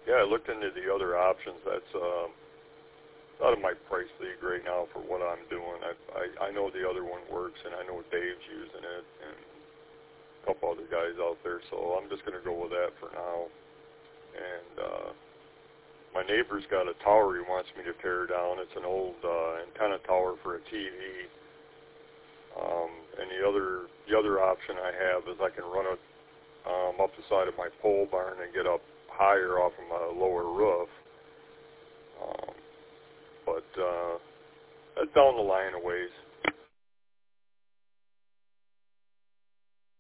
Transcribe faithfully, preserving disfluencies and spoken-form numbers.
Yeah, I looked into the other options. That's um, out of my price league right now for what I'm doing. I, I I know the other one works, and I know Dave's using it, and a couple other guys out there. So I'm just going to go with that for now. And uh, my neighbor's got a tower he wants me to tear down. It's an old uh, antenna tower for a T V. Um, and the other the other option I have is I can run it um, up the side of my pole barn and get up higher off of my lower roof. Um, but uh, that's down the line a ways.